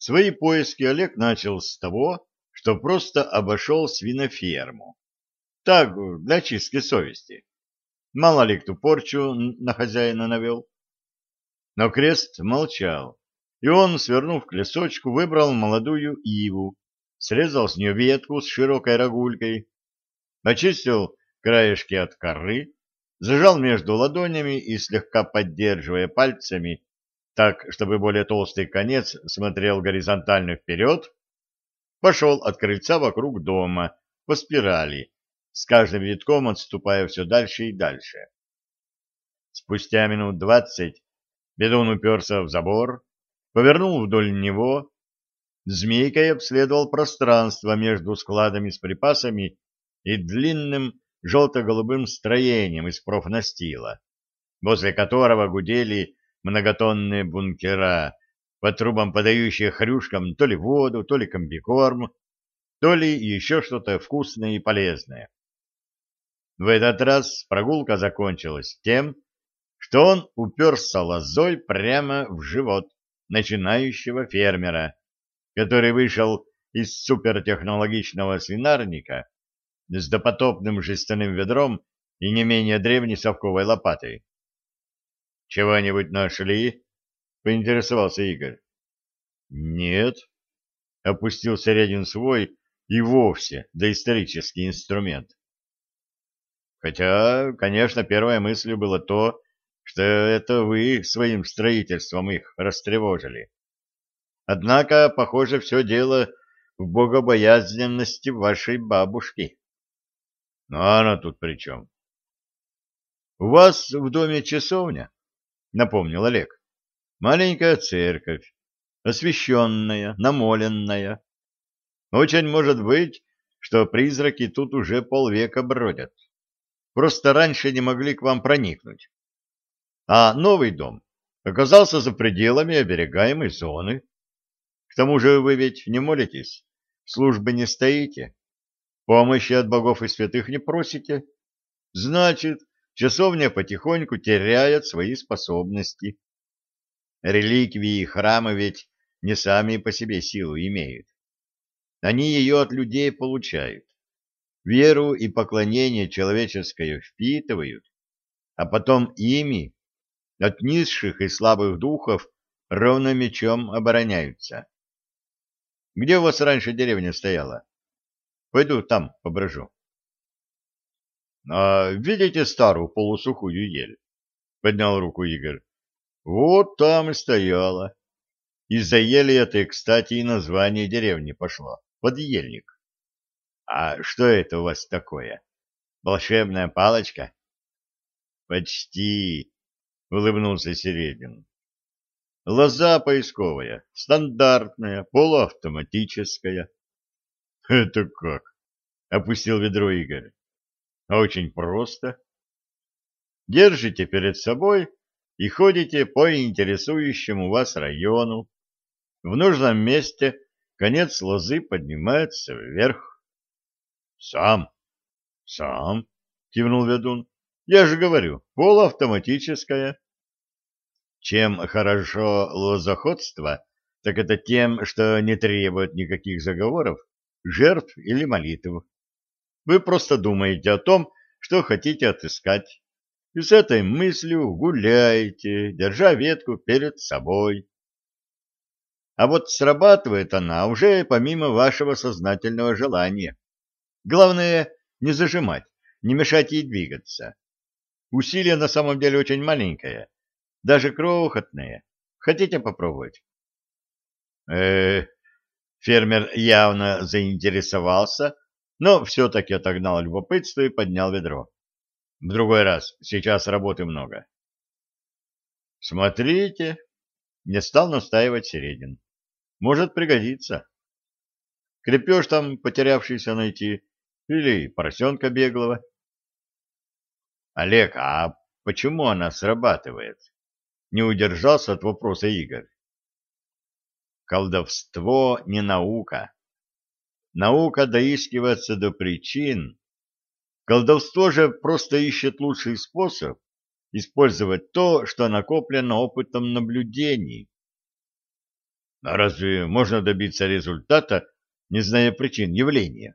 Свои поиски Олег начал с того, что просто обошел свиноферму. Так, для чистки совести. Мало ли кто порчу на хозяина навел. Но Крест молчал, и он, свернув к лесочку, выбрал молодую иву, срезал с нее ветку с широкой рогулькой, очистил краешки от коры, зажал между ладонями и, слегка поддерживая пальцами, так, чтобы более толстый конец смотрел горизонтально вперед, пошел от крыльца вокруг дома по спирали, с каждым витком отступая все дальше и дальше. Спустя минут 20 ведун уперся в забор, повернул вдоль него, змейкой обследовал пространство между складами с припасами и длинным желто-голубым строением из профнастила, возле которого гудели многотонные бункера, по трубам подающие хрюшкам то ли воду, то ли комбикорм, то ли еще что-то вкусное и полезное. В этот раз прогулка закончилась тем, что он уперся лозой прямо в живот начинающего фермера, который вышел из супертехнологичного свинарника с допотопным жестяным ведром и не менее древней совковой лопатой. «Чего-нибудь нашли?» — поинтересовался Игорь. «Нет», — опустил Середин свой и вовсе доисторический инструмент. Хотя, конечно, первой мыслью было то, что это вы своим строительством их растревожили. Однако, похоже, все дело в богобоязненности вашей бабушки. Ну, а она тут при чем? — У вас в доме часовня, — напомнил Олег. — Маленькая церковь, освященная, намоленная. Очень может быть, что призраки тут уже полвека бродят. Просто раньше не могли к вам проникнуть. А новый дом оказался за пределами оберегаемой зоны. К тому же вы ведь не молитесь, службы не стоите, помощи от богов и святых не просите. Значит, часовня потихоньку теряет свои способности. Реликвии и храмы ведь не сами по себе силу имеют. Они ее от людей получают. Веру и поклонение человеческое впитывают, а потом ими от низших и слабых духов ровно мечом обороняются. Где у вас раньше деревня стояла? Пойду там поброжу. — А видите старую полусухую ель? — поднял руку Игорь. — Вот там и стояла. Из-за ели этой, кстати, и название деревни пошло. Подъельник. — А что это у вас такое? Волшебная палочка? — Почти, — улыбнулся Середин. — Лоза поисковая, стандартная, полуавтоматическая. — Это как? — опустил ведро Игорь. — Очень просто. Держите перед собой и ходите по интересующему вас району. В нужном месте конец лозы поднимается вверх. — Сам, сам, — кивнул ведун. — Я же говорю, полуавтоматическая. Чем хорошо лозоходство, так это тем, что не требует никаких заговоров, жертв или молитв. Вы просто думаете о том, что хотите отыскать, и с этой мыслью гуляете, держа ветку перед собой. А вот срабатывает она уже помимо вашего сознательного желания. Главное, не зажимать, не мешать ей двигаться. Усилие на самом деле очень маленькое, даже крохотное. Хотите попробовать? э Фермер явно заинтересовался, но все-таки отогнал любопытство и поднял ведро. В другой раз, сейчас работы много. Смотрите, не стал настаивать Середин. Может пригодится. Крепеж там потерявшийся найти или поросенка беглого. Олег, а почему она срабатывает? Не удержался от вопроса Игорь. Колдовство не наука. Наука доискивается до причин. Колдовство же просто ищет лучший способ использовать то, что накоплено опытом наблюдений. А разве можно добиться результата, не зная причин явления?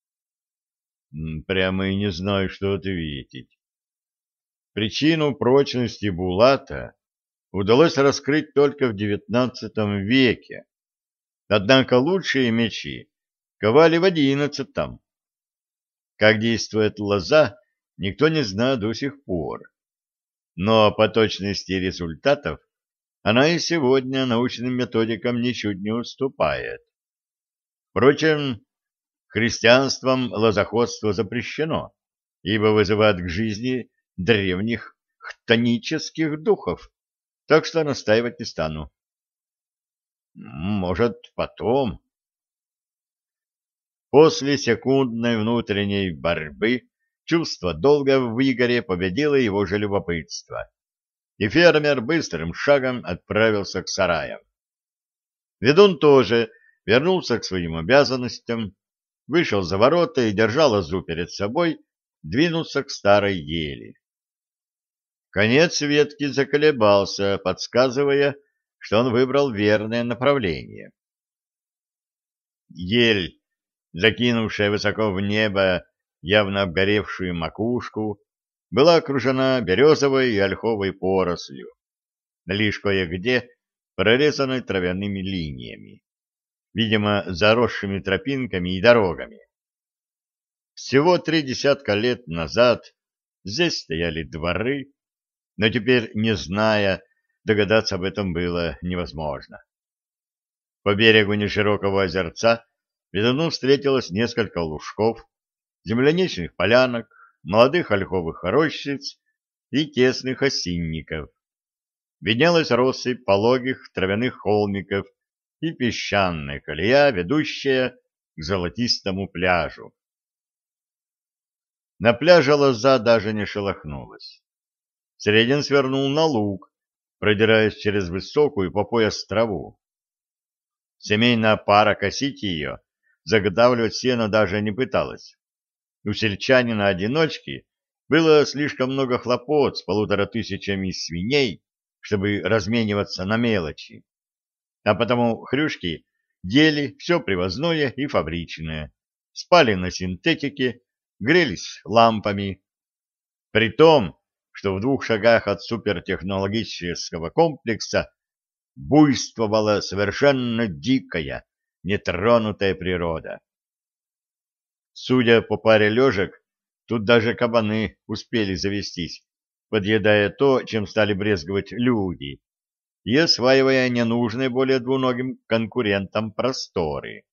Прямо и не знаю, что ответить. Причину прочности Булата удалось раскрыть только в XIX веке, однако лучшие мечи ковали в XI. Как действует лоза, никто не знает до сих пор. Но по точности результатов она и сегодня научным методикам ничуть не уступает. Впрочем, христианством лозоходство запрещено, ибо вызывает к жизни древних хтонических духов, так что настаивать не стану. Может, потом. После секундной внутренней борьбы чувство долга в Игоре победило его же любопытство, и фермер быстрым шагом отправился к сараям. Ведун тоже вернулся к своим обязанностям, вышел за ворота и, держа лозу перед собой, двинулся к старой ели. Конец ветки заколебался, подсказывая, что он выбрал верное направление. Ель, закинувшая высоко в небо явно обгоревшую макушку, была окружена березовой и ольховой порослью, лишь кое-где прорезанной травяными линиями, видимо, заросшими тропинками и дорогами. Всего 3 десятка лет назад здесь стояли дворы, но теперь, не зная, догадаться об этом было невозможно. По берегу неширокого озерца ведуну встретилось несколько лужков, земляничных полянок, молодых ольховых рощиц и тесных осинников. Виднелась россыпь пологих травяных холмиков и песчаная колея, ведущая к золотистому пляжу. На пляже лоза даже не шелохнулась. Средин свернул на луг, продираясь через высокую по пояс траву. Семейная пара косить ее, заготавливать сено даже не пыталась. У сельчанина-одиночки было слишком много хлопот с 1500 свиней, чтобы размениваться на мелочи. А потому хрюшки ели все привозное и фабричное, спали на синтетике, грелись лампами. При том, что в 2 шагах от супертехнологического комплекса буйствовала совершенно дикая, нетронутая природа. Судя по паре лежек, тут даже кабаны успели завестись, подъедая то, чем стали брезговать люди, и осваивая ненужные более двуногим конкурентам просторы.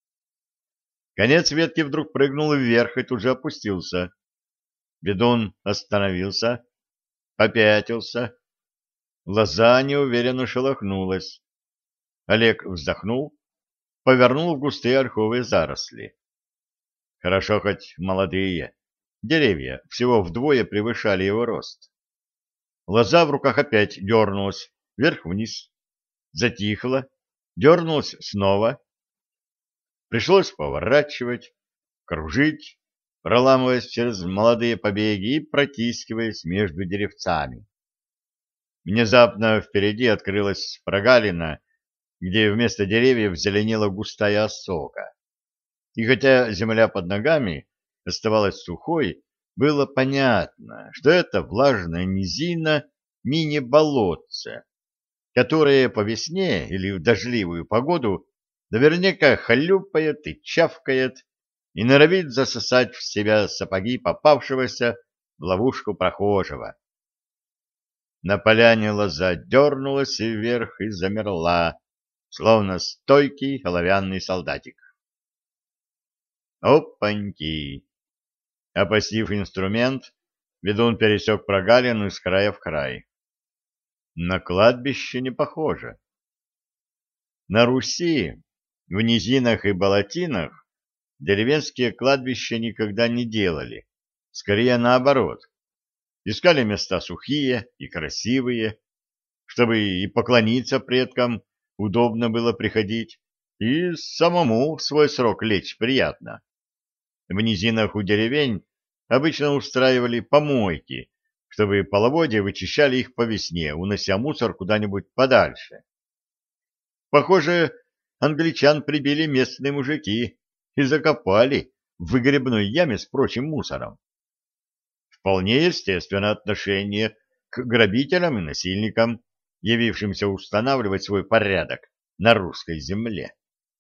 Конец ветки вдруг прыгнул вверх и тут же опустился. Ведун остановился, попятился. Лоза неуверенно шелохнулась. Олег вздохнул, повернул в густые ольховые заросли. Хорошо хоть молодые. Деревья всего вдвое превышали его рост. Лоза в руках опять дернулась вверх-вниз, затихла, дернулась снова. Пришлось поворачивать, кружить, проламываясь через молодые побеги и протискиваясь между деревцами. Внезапно впереди открылась прогалина, где вместо деревьев зеленела густая осока. И хотя земля под ногами оставалась сухой, было понятно, что это влажная низина мини-болотце, которое по весне или в дождливую погоду наверняка хлюпает и чавкает и норовит засосать в себя сапоги попавшегося в ловушку прохожего. На поляне лоза дернулась вверх и замерла, словно стойкий оловянный солдатик. Опаньки! Опустив инструмент, ведун пересек прогалину из края в край. На кладбище не похоже. На Руси, в низинах и болотинах, деревенские кладбища никогда не делали, скорее наоборот. Искали места сухие и красивые, чтобы и поклониться предкам удобно было приходить, и самому в свой срок лечь приятно. В низинах у деревень обычно устраивали помойки, чтобы половодья вычищали их по весне, унося мусор куда-нибудь подальше. Похоже, англичан прибили местные мужики и закопали в выгребной яме с прочим мусором. Вполне естественно отношение к грабителям и насильникам, явившимся устанавливать свой порядок на русской земле.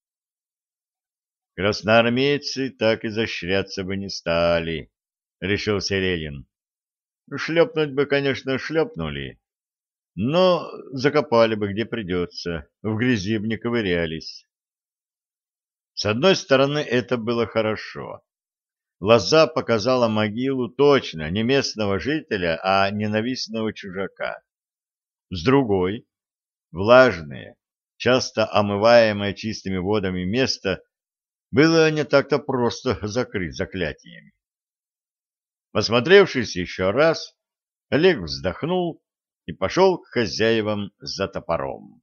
Красноармейцы так изощряться бы не стали, — решил Селедин. Шлепнуть бы, конечно, шлепнули, но закопали бы где придется, в грязи бы не ковырялись. С одной стороны, это было хорошо. Лоза показала могилу точно не местного жителя, а ненавистного чужака. С другой, влажное, часто омываемое чистыми водами место было не так-то просто закрыть заклятиями. Посмотревшись еще раз, Олег вздохнул и пошел к хозяевам за топором.